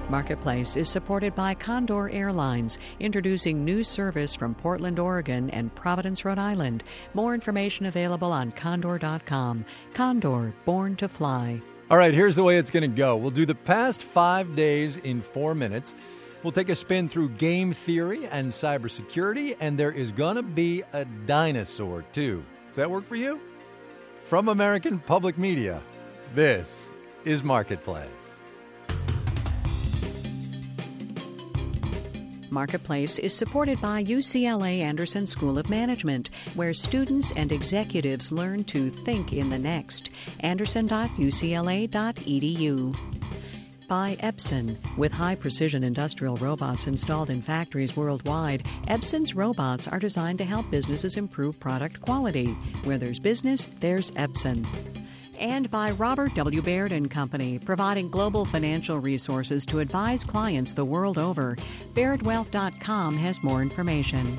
Marketplace is supported by Condor Airlines, introducing new service from Portland, Oregon and Providence, Rhode Island. More information available on condor.com. Condor, born to fly. All right, here's the way it's going to go. We'll do the past 5 days in 4 minutes. We'll take a spin through game theory and cybersecurity, and there is going to be a dinosaur, too. Does that work for you? From American Public Media, this is Marketplace. Marketplace is supported by UCLA Anderson School of Management, where students and executives learn to think in the next. anderson.ucla.edu. By Epson. With high-precision industrial robots installed in factories worldwide, Epson's robots are designed to help businesses improve product quality. Where there's business, there's Epson. And by Robert W. Baird & Company, providing global financial resources to advise clients the world over. BairdWealth.com has more information.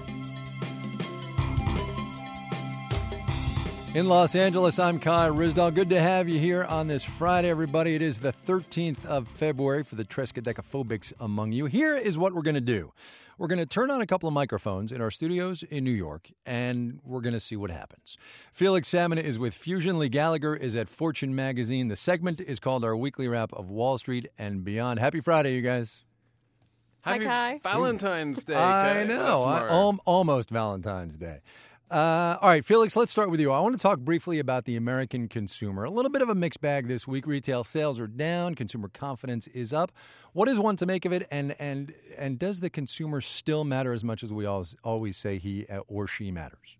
In Los Angeles, I'm Kai Ryssdal. Good to have you here on this Friday, everybody. It is the 13th of February for the Triskaidekaphobics among you. Here is what we're going to do. We're going to turn on a couple of microphones in our studios in New York, and we're going to see what happens. Felix Salmon is with Fusion. Lee Gallagher is at Fortune Magazine. The segment is called our weekly wrap of Wall Street and beyond. Happy Friday, you guys. Happy Valentine's Day. I know. Almost Valentine's Day. All right, Felix, let's start with you. I want to talk briefly about the American consumer. A little bit of a mixed bag this week. Retail sales are down. Consumer confidence is up. What is one to make of it? And does the consumer still matter as much as we always say he or she matters?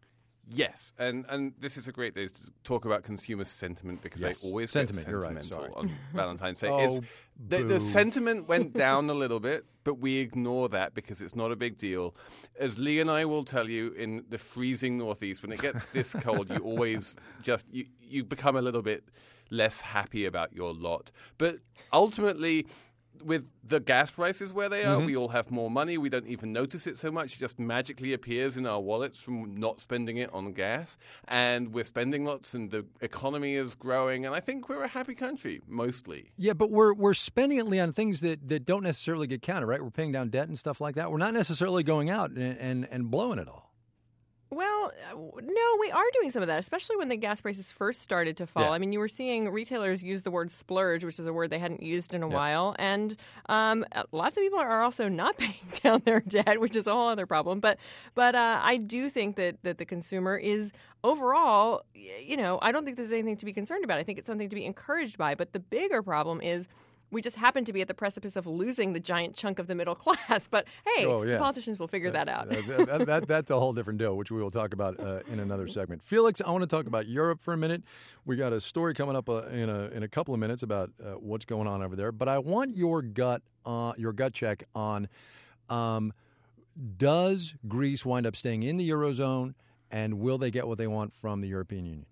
Yes, and this is a great day to talk about consumer sentiment because they always sentiment. get sentimental Right, on Valentine's Day. The sentiment went down a little bit, but we ignore that because it's not a big deal. As Lee and I will tell you, in the freezing Northeast, when it gets this cold, you always you become a little bit less happy about your lot. But ultimately, with the gas prices where they are, we all have more money. We don't even notice it so much. It just magically appears in our wallets from not spending it on gas. And we're spending lots, and the economy is growing. And I think we're a happy country, mostly. Yeah, but we're spending it, Lee, on things that don't necessarily get counted, right? We're paying down debt and stuff like that. We're not necessarily going out and blowing it all. Well, no, we are doing some of that, especially when the gas prices first started to fall. Yeah. I mean, you were seeing retailers use the word splurge, which is a word they hadn't used in a while. And lots of people are also not paying down their debt, which is a whole other problem. But I do think that the consumer is overall, I don't think there's anything to be concerned about. I think it's something to be encouraged by. But the bigger problem is we just happen to be at the precipice of losing the giant chunk of the middle class. But, hey, politicians will figure that out. That's a whole different deal, which we will talk about in another segment. Felix, I want to talk about Europe for a minute. We got a story coming up in a couple of minutes about what's going on over there. But I want your gut check on does Greece wind up staying in the Eurozone, and will they get what they want from the European Union?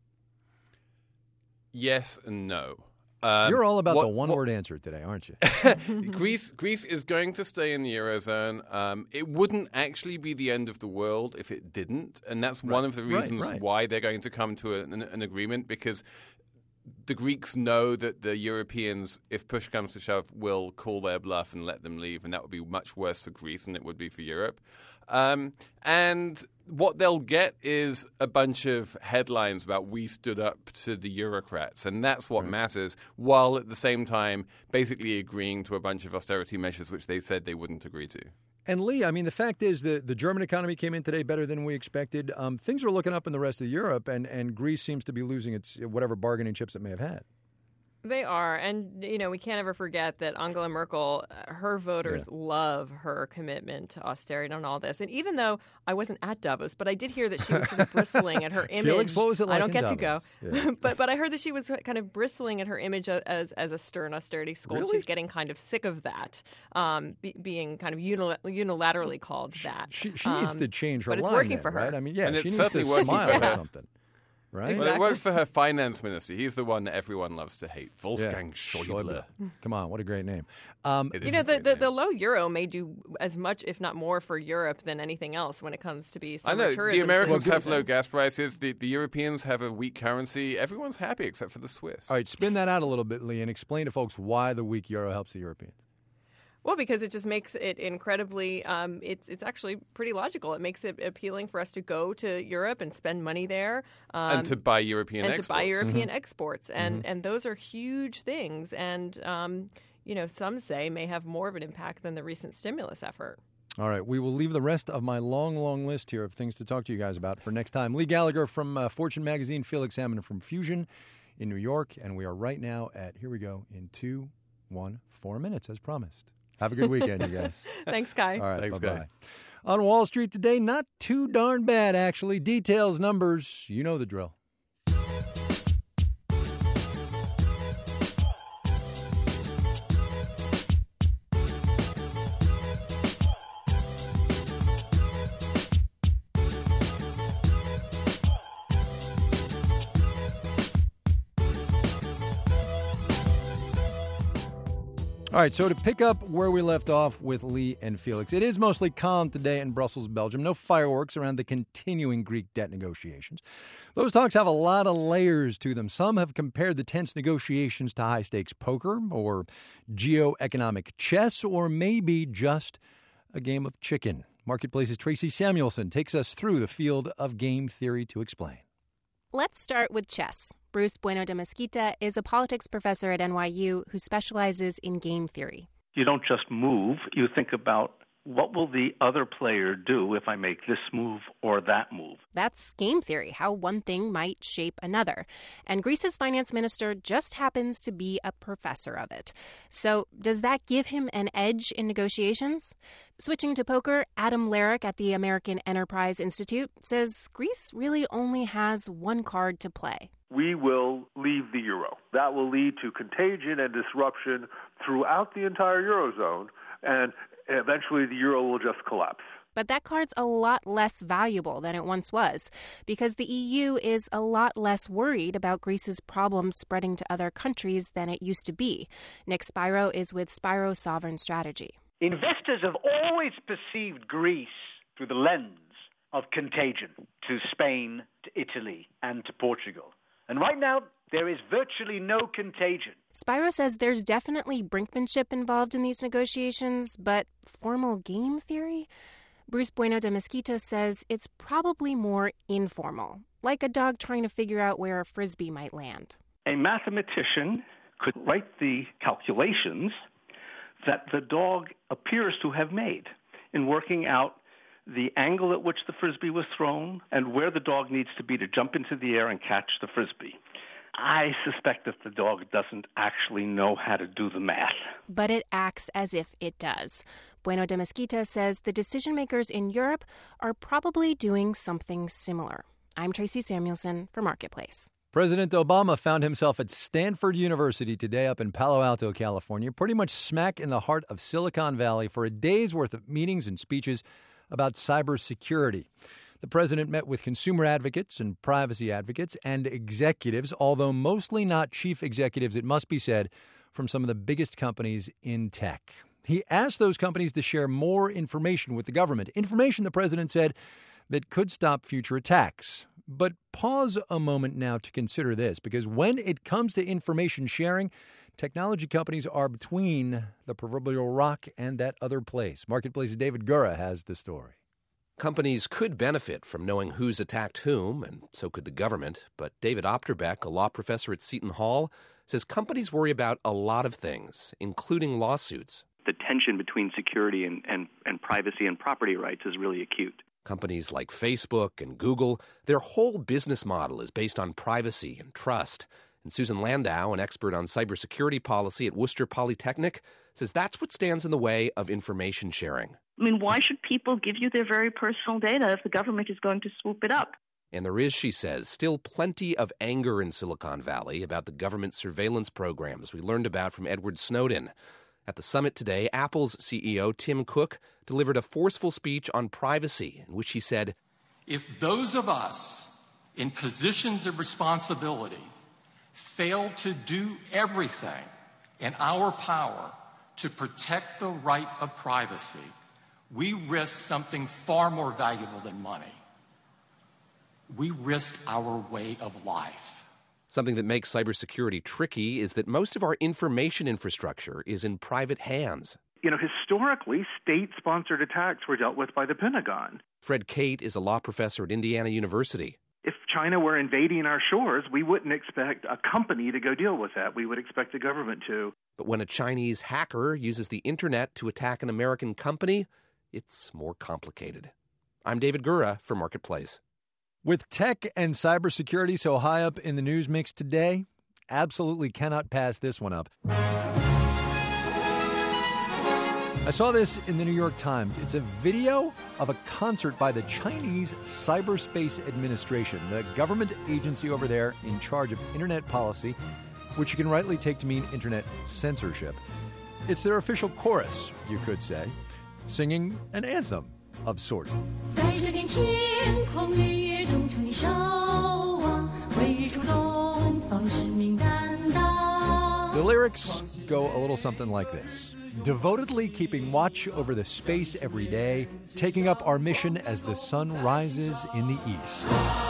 Yes and no. You're all about the one-word answer today, aren't you? Greece is going to stay in the Eurozone. It wouldn't actually be the end of the world if it didn't, and that's one of the reasons why they're going to come to an agreement, because the Greeks know that the Europeans, if push comes to shove, will call their bluff and let them leave, and that would be much worse for Greece than it would be for Europe. And what they'll get is a bunch of headlines about we stood up to the Eurocrats, and that's what matters, while at the same time basically agreeing to a bunch of austerity measures which they said they wouldn't agree to. And Lee, I mean, the fact is the German economy came in today better than we expected. Things are looking up in the rest of Europe, and Greece seems to be losing its whatever bargaining chips it may have had. They are. And, we can't ever forget that Angela Merkel, her voters love her commitment to austerity and all this. And even though I wasn't at Davos, but I did hear that she was sort of bristling at her image. Felix, what was it like I don't get Davos? to go. Yeah. but I heard that she was kind of bristling at her image as a stern austerity scold. Really? She's getting kind of sick of that, being kind of unilaterally called that. She needs to change her line. But it's working for her. Right? I mean, and she needs to smile or something. Right? Exactly. Well, it works for her finance minister. He's the one that everyone loves to hate. Wolfgang Schäuble. Come on, what a great name. The low euro may do as much, if not more, for Europe than anything else when it comes to be summer tourism. The Americans have low gas prices. The Europeans have a weak currency. Everyone's happy except for the Swiss. All right, spin that out a little bit, Lee, and explain to folks why the weak euro helps the Europeans. Well, because it just makes it incredibly, it's actually pretty logical. It makes it appealing for us to go to Europe and spend money there. And to buy European exports. And those are huge things. And, some say may have more of an impact than the recent stimulus effort. All right, we will leave the rest of my long, long list here of things to talk to you guys about for next time. Lee Gallagher from Fortune Magazine, Felix Salmon from Fusion in New York, and we are right now at, here we go, in 4 minutes, as promised. Have a good weekend, you guys. Thanks, Kai. All right, thanks, bye-bye. Kai. On Wall Street today, not too darn bad, actually. Details, numbers, you know the drill. All right, so to pick up where we left off with Lee and Felix, it is mostly calm today in Brussels, Belgium. No fireworks around the continuing Greek debt negotiations. Those talks have a lot of layers to them. Some have compared the tense negotiations to high-stakes poker or geoeconomic chess or maybe just a game of chicken. Marketplace's Tracy Samuelson takes us through the field of game theory to explain. Let's start with chess. Bruce Bueno de Mesquita is a politics professor at NYU who specializes in game theory. You don't just move. You think about what will the other player do if I make this move or that move. That's game theory, how one thing might shape another. And Greece's finance minister just happens to be a professor of it. So does that give him an edge in negotiations? Switching to poker, Adam Larrick at the American Enterprise Institute says Greece really only has one card to play. We will leave the euro. That will lead to contagion and disruption throughout the entire eurozone, and eventually the euro will just collapse. But that card's a lot less valuable than it once was because the EU is a lot less worried about Greece's problems spreading to other countries than it used to be. Nick Spiro is with Spiro Sovereign Strategy. Investors have always perceived Greece through the lens of contagion to Spain, to Italy, and to Portugal. And right now, there is virtually no contagion. Spiro says there's definitely brinkmanship involved in these negotiations, but formal game theory? Bruce Bueno de Mesquita says it's probably more informal, like a dog trying to figure out where a frisbee might land. A mathematician could write the calculations that the dog appears to have made in working out the angle at which the frisbee was thrown and where the dog needs to be to jump into the air and catch the frisbee. I suspect that the dog doesn't actually know how to do the math. But it acts as if it does. Bueno de Mesquita says the decision makers in Europe are probably doing something similar. I'm Tracy Samuelson for Marketplace. President Obama found himself at Stanford University today up in Palo Alto, California, pretty much smack in the heart of Silicon Valley for a day's worth of meetings and speeches about cybersecurity. The president met with consumer advocates and privacy advocates and executives, although mostly not chief executives, it must be said, from some of the biggest companies in tech. He asked those companies to share more information with the government, information, the president said, that could stop future attacks. But pause a moment now to consider this, because when it comes to information sharing, technology companies are between the proverbial rock and that other place. Marketplace's David Gura has the story. Companies could benefit from knowing who's attacked whom, and so could the government. But David Opterbeck, a law professor at Seton Hall, says companies worry about a lot of things, including lawsuits. The tension between security and privacy and property rights is really acute. Companies like Facebook and Google, their whole business model is based on privacy and trust. And Susan Landau, an expert on cybersecurity policy at Worcester Polytechnic, says that's what stands in the way of information sharing. I mean, why should people give you their very personal data if the government is going to swoop it up? And there is, she says, still plenty of anger in Silicon Valley about the government surveillance programs we learned about from Edward Snowden. At the summit today, Apple's CEO Tim Cook delivered a forceful speech on privacy in which he said, "If those of us in positions of responsibility fail to do everything in our power to protect the right of privacy, we risk something far more valuable than money. We risk our way of life." Something that makes cybersecurity tricky is that most of our information infrastructure is in private hands. Historically, state-sponsored attacks were dealt with by the Pentagon. Fred Kate is a law professor at Indiana University. If China were invading our shores, we wouldn't expect a company to go deal with that. We would expect the government to. But when a Chinese hacker uses the internet to attack an American company, it's more complicated. I'm David Gura for Marketplace. With tech and cybersecurity so high up in the news mix today, absolutely cannot pass this one up. I saw this in the New York Times. It's a video of a concert by the Chinese Cyberspace Administration, the government agency over there in charge of internet policy, which you can rightly take to mean internet censorship. It's their official chorus, you could say, singing an anthem of sorts. The lyrics go a little something like this. Devotedly keeping watch over the space every day, taking up our mission as the sun rises in the east.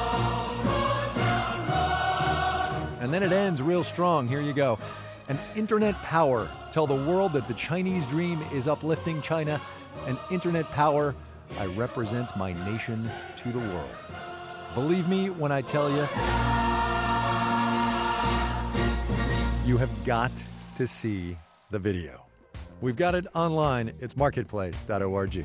And then it ends real strong. Here you go. An internet power. Tell the world that the Chinese dream is uplifting China. An internet power. I represent my nation to the world. Believe me when I tell you, you have got to see the video. We've got it online. It's marketplace.org.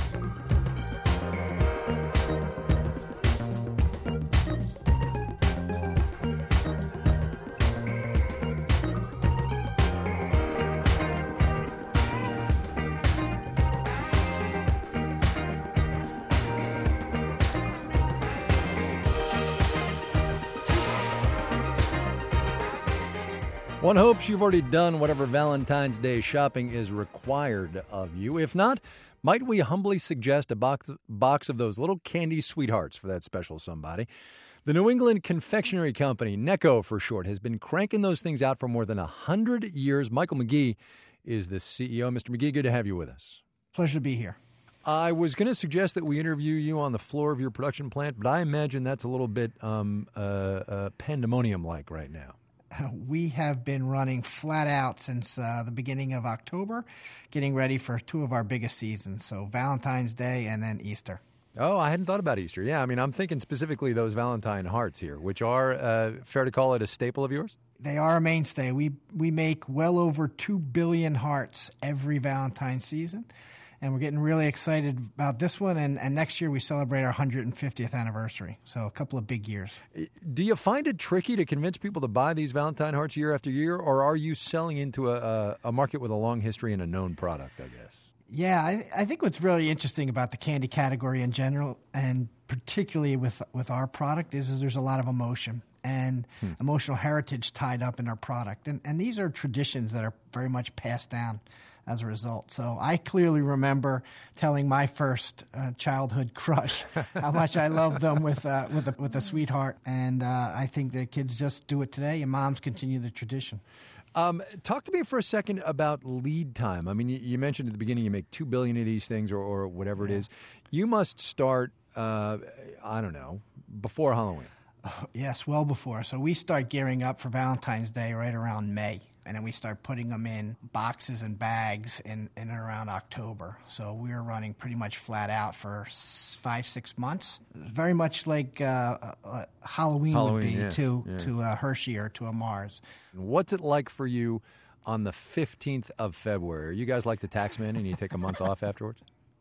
One hopes you've already done whatever Valentine's Day shopping is required of you. If not, might we humbly suggest a box of those little candy sweethearts for that special somebody? The New England Confectionery Company, Necco for short, has been cranking those things out for more than 100 years. Michael McGee is the CEO. Mr. McGee, good to have you with us. Pleasure to be here. I was going to suggest that we interview you on the floor of your production plant, but I imagine that's a little bit pandemonium-like right now. We have been running flat out since the beginning of October, getting ready for two of our biggest seasons, so Valentine's Day and then Easter. Oh, I hadn't thought about Easter. Yeah, I mean, I'm thinking specifically those Valentine hearts here, which are, fair to call it a staple of yours? They are a mainstay. We make well over 2 billion hearts every Valentine's season, and we're getting really excited about this one. And next year we celebrate our 150th anniversary, so a couple of big years. Do you find it tricky to convince people to buy these Valentine hearts year after year, or are you selling into a market with a long history and a known product, I guess? Yeah, I think what's really interesting about the candy category in general, and particularly with our product, is there's a lot of emotion and emotional heritage tied up in our product. And these are traditions that are very much passed down as a result. So I clearly remember telling my first childhood crush how much I love them with a sweetheart. And I think the kids just do it today, and moms continue the tradition. Talk to me for a second about lead time. I mean, you mentioned at the beginning you make 2 billion of these things or whatever it is. You must start, I don't know, before Halloween. Yes, well before. So we start gearing up for Valentine's Day right around May. And then we start putting them in boxes and bags in and around October. So we're running pretty much flat out for 5-6 months. Very much like Halloween would be to a Hershey or to a Mars. What's it like for you on the 15th of February? Are you guys like the taxman and you take a month off afterwards?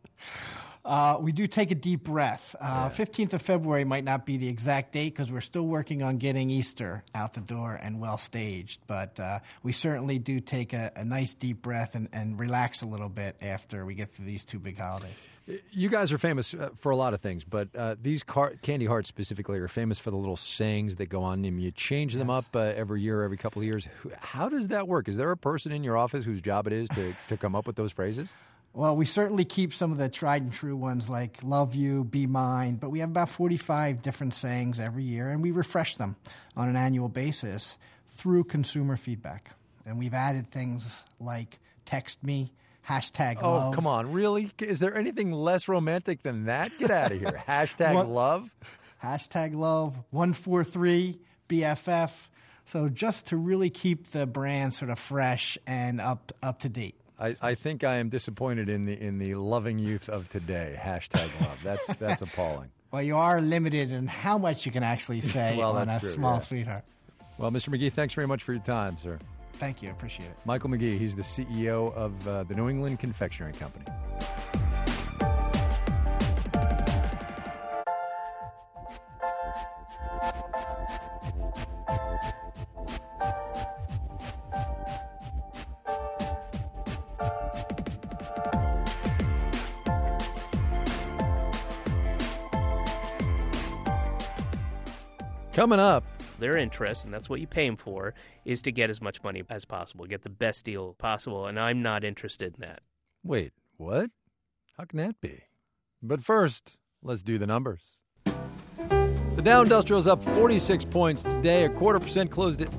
We do take a deep breath. 15th of February might not be the exact date because we're still working on getting Easter out the door and well staged. But we certainly do take a nice deep breath and relax a little bit after we get through these two big holidays. You guys are famous for a lot of things, but these candy hearts specifically are famous for the little sayings that go on them. You change them up every year, every couple of years. How does that work? Is there a person in your office whose job it is to come up with those phrases? Well, we certainly keep some of the tried and true ones like love you, be mine, but we have about 45 different sayings every year, and we refresh them on an annual basis through consumer feedback. And we've added things like text me, hashtag love. Oh, come on, really? Is there anything less romantic than that? Get out of here. Hashtag love? Hashtag love, 143 BFF. So just to really keep the brand sort of fresh and up to date. I think I am disappointed in the loving youth of today. #love. That's appalling. Well, you are limited in how much you can actually say on a small sweetheart. Well, Mr. McGee, thanks very much for your time, sir. Thank you. I appreciate it. Michael McGee, he's the CEO of the New England Confectionery Company. Coming up. Their interest, and that's what you pay them for, is to get as much money as possible, get the best deal possible, and I'm not interested in that. Wait, what? How can that be? But first, let's do the numbers. The Dow Industrial is up 46 points today. 0.25% closed at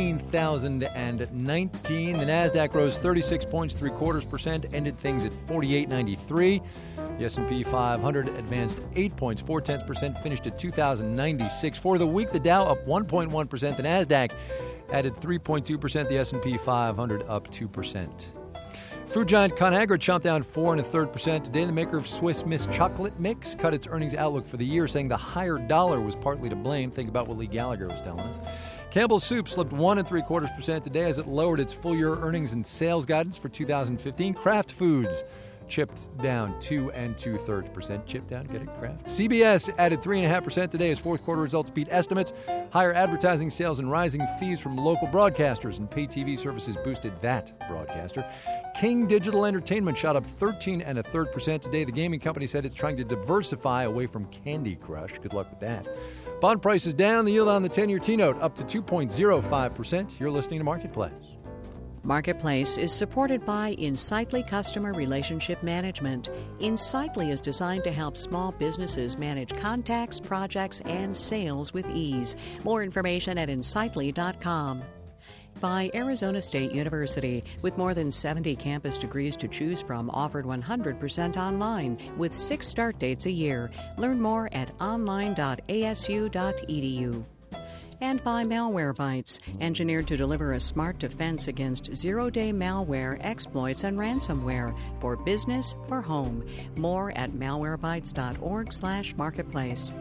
18,019. The Nasdaq rose 36 points, 0.75%, ended things at 48.93. The S&P 500 advanced 8 points, 0.4%, finished at 2,096. For the week, the Dow up 1.1%. The Nasdaq added 3.2%. The S&P 500 up 2%. Food giant Conagra chomped down 4 1/3% today. The maker of Swiss Miss chocolate mix cut its earnings outlook for the year, saying the higher dollar was partly to blame. Think about what Lee Gallagher was telling us. Campbell's Soup slipped 1 3/4% today as it lowered its full-year earnings and sales guidance for 2015. Kraft Foods chipped down 2 2/3%. Chipped down, get it, Kraft? CBS added 3.5% today as fourth quarter results beat estimates. Higher advertising sales and rising fees from local broadcasters and pay TV services boosted that broadcaster. King Digital Entertainment shot up 13 1/3% today. The gaming company said it's trying to diversify away from Candy Crush. Good luck with that. Bond prices down. The yield on the 10-year T-note up to 2.05%. You're listening to Marketplace. Marketplace is supported by Insightly Customer Relationship Management. Insightly is designed to help small businesses manage contacts, projects, and sales with ease. More information at insightly.com. By Arizona State University, with more than 70 campus degrees to choose from, offered 100% online, with 6 start dates a year. Learn more at online.asu.edu. And by Malwarebytes, engineered to deliver a smart defense against zero-day malware, exploits, and ransomware for business, for home. More at malwarebytes.org/marketplace.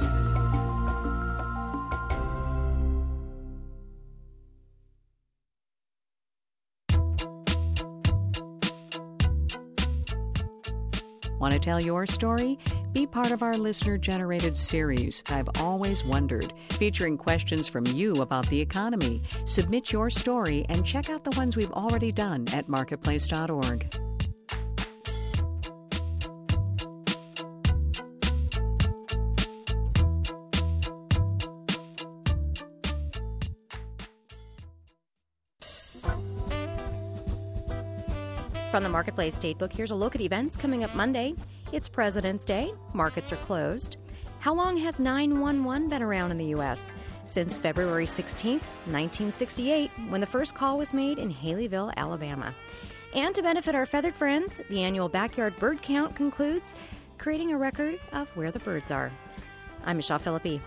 Want to tell your story? Be part of our listener-generated series, I've Always Wondered, featuring questions from you about the economy. Submit your story and check out the ones we've already done at marketplace.org. From the Marketplace Datebook, here's a look at events coming up Monday. It's President's Day. Markets are closed. How long has 911 been around in the U.S.? Since February 16th, 1968, when the first call was made in Haleyville, Alabama. And to benefit our feathered friends, the annual backyard bird count concludes, creating a record of where the birds are. I'm Michelle Philippi.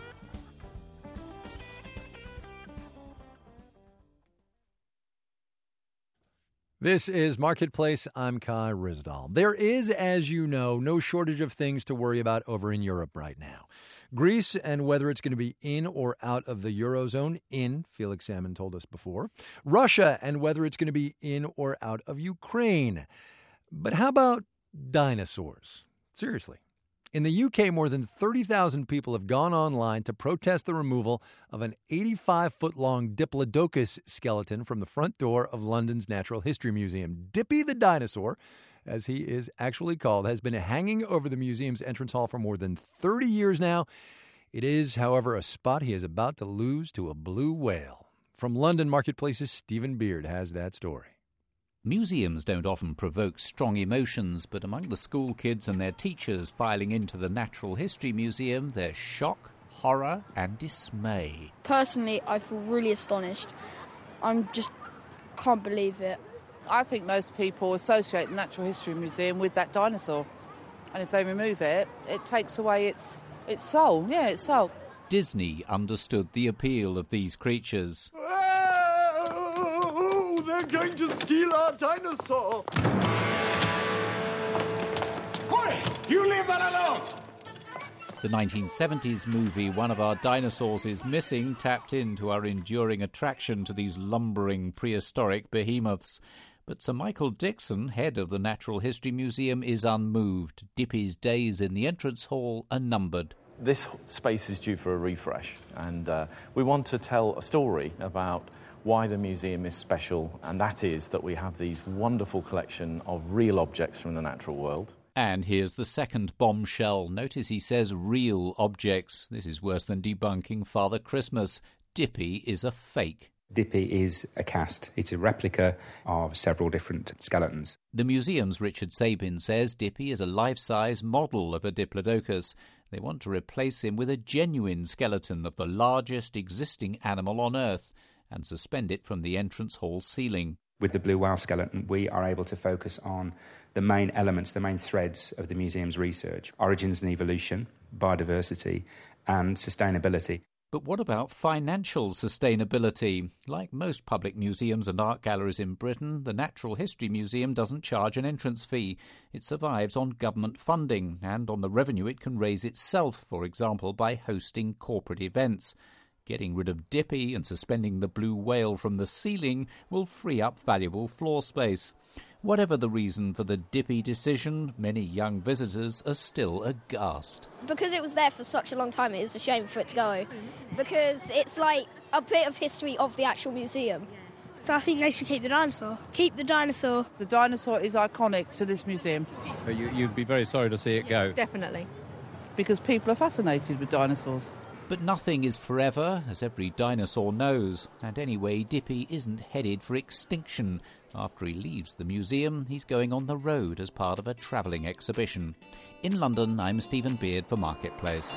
This is Marketplace. I'm Kai Ryssdal. There is, as you know, no shortage of things to worry about over in Europe right now. Greece and whether it's going to be in or out of the Eurozone. In, Felix Salmon told us before. Russia and whether it's going to be in or out of Ukraine. But how about dinosaurs? Seriously. In the UK, more than 30,000 people have gone online to protest the removal of an 85-foot-long Diplodocus skeleton from the front door of London's Natural History Museum. Dippy the dinosaur, as he is actually called, has been hanging over the museum's entrance hall for more than 30 years now. It is, however, a spot he is about to lose to a blue whale. From London Marketplace's Stephen Beard has that story. Museums don't often provoke strong emotions, but among the school kids and their teachers filing into the Natural History Museum, there's shock, horror and dismay. Personally, I feel really astonished. I just can't believe it. I think most people associate the Natural History Museum with that dinosaur. And if they remove it, it takes away its soul. Yeah, its soul. Disney understood the appeal of these creatures. Oh, the They're going to steal our dinosaur. Hoy! You leave that alone! The 1970s movie One of Our Dinosaurs is Missing tapped into our enduring attraction to these lumbering prehistoric behemoths. But Sir Michael Dixon, head of the Natural History Museum, is unmoved. Dippy's days in the entrance hall are numbered. This space is due for a refresh, and we want to tell a story about why the museum is special, and that is that we have these wonderful collection of real objects from the natural world. And here's the second bombshell. Notice he says real objects. This is worse than debunking Father Christmas. Dippy is a fake. Dippy is a cast. It's a replica of several different skeletons. The museum's Richard Sabin says Dippy is a life-size model of a Diplodocus. They want to replace him with a genuine skeleton of the largest existing animal on Earth and suspend it from the entrance hall ceiling. With the blue whale skeleton, we are able to focus on the main elements, the main threads of the museum's research: origins and evolution, biodiversity, and sustainability. But what about financial sustainability? Like most public museums and art galleries in Britain, the Natural History Museum doesn't charge an entrance fee. It survives on government funding and on the revenue it can raise itself, for example, by hosting corporate events. Getting rid of Dippy and suspending the blue whale from the ceiling will free up valuable floor space. Whatever the reason for the Dippy decision, many young visitors are still aghast. Because it was there for such a long time, it is a shame for it to go. Because it's like a bit of history of the actual museum. So I think they should keep the dinosaur. Keep the dinosaur. The dinosaur is iconic to this museum. But you'd be very sorry to see it go. Definitely. Because people are fascinated with dinosaurs. But nothing is forever, as every dinosaur knows. And anyway, Dippy isn't headed for extinction. After he leaves the museum, he's going on the road as part of a travelling exhibition. In London, I'm Stephen Beard for Marketplace.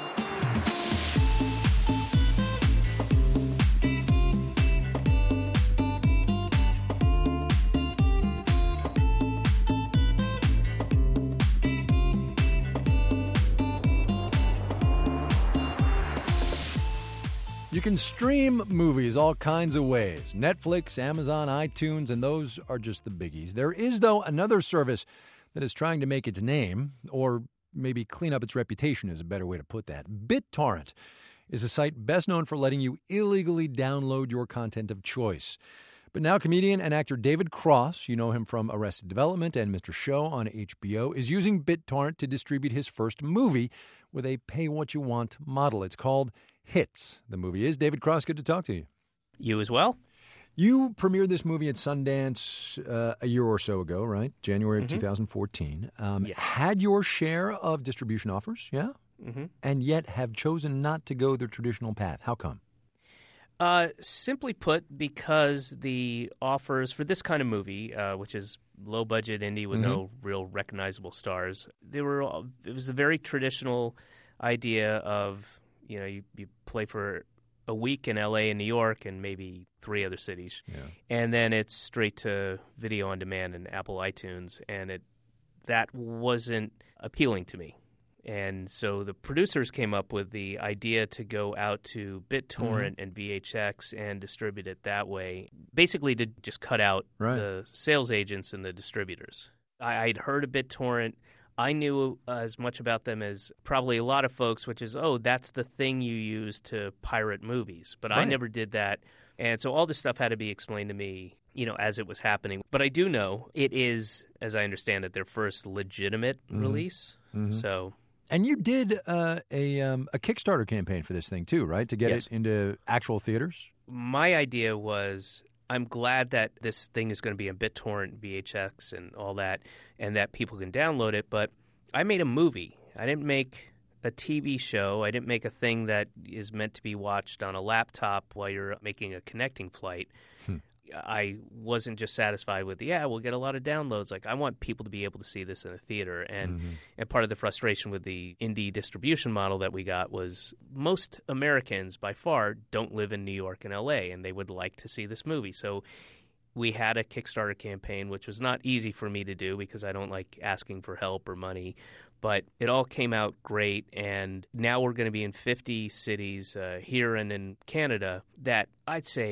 You can stream movies all kinds of ways. Netflix, Amazon, iTunes, and those are just the biggies. There is, though, another service that is trying to make its name, or maybe clean up its reputation is a better way to put that. BitTorrent is a site best known for letting you illegally download your content of choice. But now comedian and actor David Cross, you know him from Arrested Development and Mr. Show on HBO, is using BitTorrent to distribute his first movie with a pay-what-you-want model. It's called Hits. The movie is. David Cross, good to talk to you. You as well. You premiered this movie at Sundance a year or so ago, right? January of 2014. Yes. Had your share of distribution offers, yeah? Mm-hmm. And yet have chosen not to go the traditional path. How come? Simply put, because the offers for this kind of movie, which is low-budget indie with no real recognizable stars, it was a very traditional idea of, you play for a week in L.A. and New York and maybe 3 other cities. Yeah. And then it's straight to video on demand and Apple iTunes, and that wasn't appealing to me. And so the producers came up with the idea to go out to BitTorrent and VHX and distribute it that way, basically to just cut out the sales agents and the distributors. I'd heard of BitTorrent. I knew as much about them as probably a lot of folks, which is, that's the thing you use to pirate movies. But I never did that. And so all this stuff had to be explained to me, as it was happening. But I do know it is, as I understand it, their first legitimate release. So... And you did a Kickstarter campaign for this thing, too, right, to get it into actual theaters? My idea was, I'm glad that this thing is going to be on BitTorrent, VHX, and all that, and that people can download it, but I made a movie. I didn't make a TV show. I didn't make a thing that is meant to be watched on a laptop while you're making a connecting flight. I wasn't just satisfied with, we'll get a lot of downloads. Like, I want people to be able to see this in a theater. And part of the frustration with the indie distribution model that we got was most Americans, by far, don't live in New York and L.A., and they would like to see this movie. So we had a Kickstarter campaign, which was not easy for me to do because I don't like asking for help or money. But it all came out great, and now we're going to be in 50 cities here and in Canada that I'd say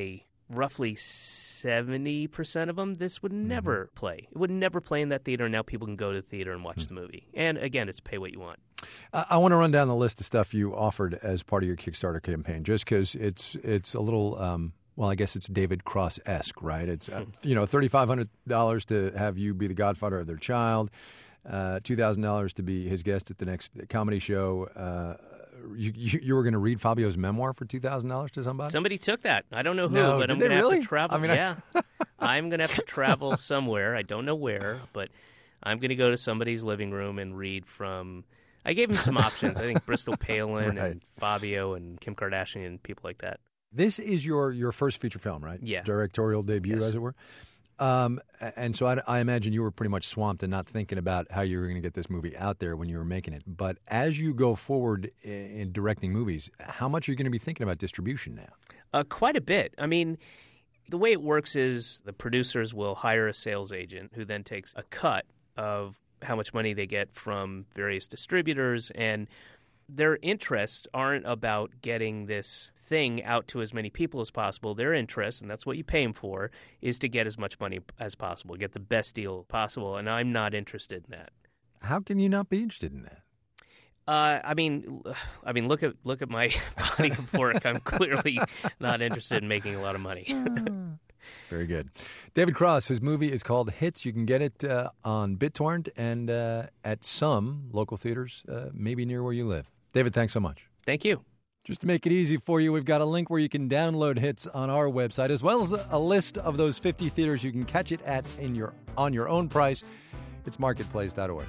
roughly 70% of them, this would never play. It would never play in that theater, and now people can go to the theater and watch the movie. And again, it's pay what you want. I want to run down the list of stuff you offered as part of your Kickstarter campaign, just because it's a little, well, I guess it's David Cross-esque, right? It's $3,500 to have you be the godfather of their child, $2,000 to be his guest at the next comedy show. You were going to read Fabio's memoir for $2,000 to somebody? Somebody took that. I don't know who, No, but I'm did going they to really? have to travel. I mean, yeah. I'm going to have to travel somewhere. I don't know where, but I'm going to go to somebody's living room and read from... I gave him some options. I think Bristol Palin Right. and Fabio and Kim Kardashian and people like that. This is your first feature film, right? Yeah. Directorial debut, as it were. And so I imagine you were pretty much swamped and not thinking about how you were going to get this movie out there when you were making it. But as you go forward in directing movies, how much are you going to be thinking about distribution now? Quite a bit. I mean, the way it works is the producers will hire a sales agent who then takes a cut of how much money they get from various distributors, and their interests aren't about getting this thing out to as many people as possible. Their interest, and that's what you pay them for, is to get as much money as possible, get the best deal possible, and I'm not interested in that. How can you not be interested in that? I mean, look at my body of work. I'm clearly not interested in making a lot of money. Very good. David Cross, his movie is called Hits. You can get it on BitTorrent and at some local theaters, maybe near where you live. David, thanks so much. Thank you. Just to make it easy for you, we've got a link where you can download Hits on our website, as well as a list of those 50 theaters you can catch it at on your own price. It's marketplace.org.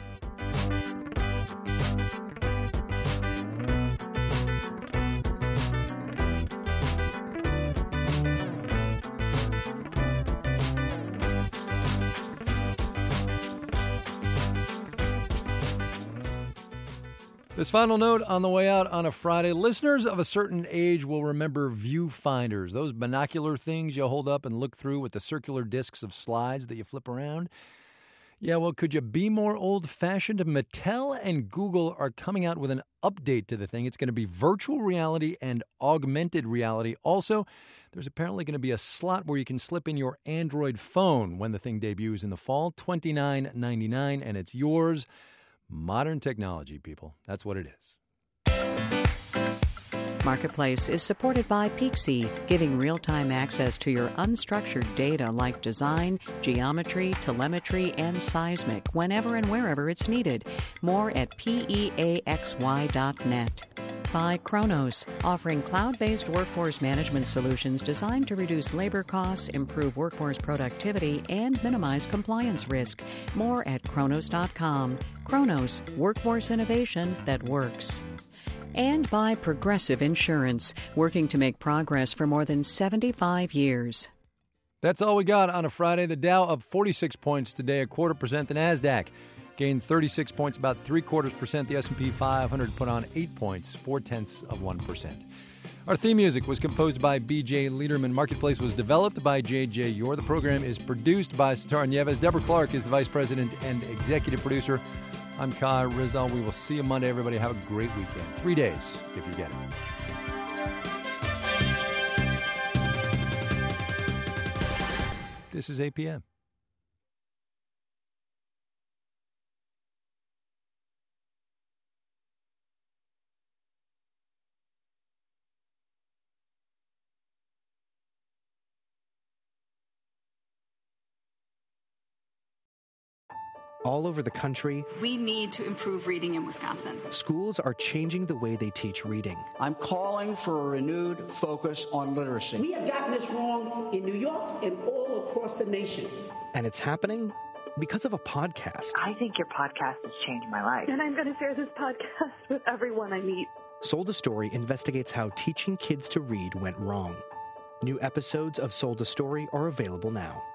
This final note on the way out on a Friday. Listeners of a certain age will remember viewfinders, those binocular things you hold up and look through with the circular discs of slides that you flip around. Yeah, well, could you be more old-fashioned? Mattel and Google are coming out with an update to the thing. It's going to be virtual reality and augmented reality. Also, there's apparently going to be a slot where you can slip in your Android phone when the thing debuts in the fall. $29.99, and it's yours. Modern technology, people. That's what it is. Marketplace is supported by Peaksy, giving real-time access to your unstructured data like design, geometry, telemetry, and seismic whenever and wherever it's needed. More at peaxy.net. By Kronos, offering cloud-based workforce management solutions designed to reduce labor costs, improve workforce productivity, and minimize compliance risk. More at Kronos.com. Kronos, workforce innovation that works. And by Progressive Insurance, working to make progress for more than 75 years. That's all we got on a Friday. The Dow up 46 points today, 0.25%. The NASDAQ gained 36 points, about 0.75%. The S&P 500 put on 8 points, 0.4%. Our theme music was composed by B.J. Liederman. Marketplace was developed by J.J. Yor. The program is produced by Satara Nieves. Deborah Clark is the vice president and executive producer. I'm Kai Ryssdal. We will see you Monday, everybody. Have a great weekend. 3 days, if you get it. This is APM. All over the country, we need to improve reading in Wisconsin. Schools are changing the way they teach reading. I'm calling for a renewed focus on literacy. We have gotten this wrong in New York and all across the nation. And it's happening because of a podcast. I think your podcast has changed my life. And I'm going to share this podcast with everyone I meet. Sold a Story investigates how teaching kids to read went wrong. New episodes of Sold a Story are available now.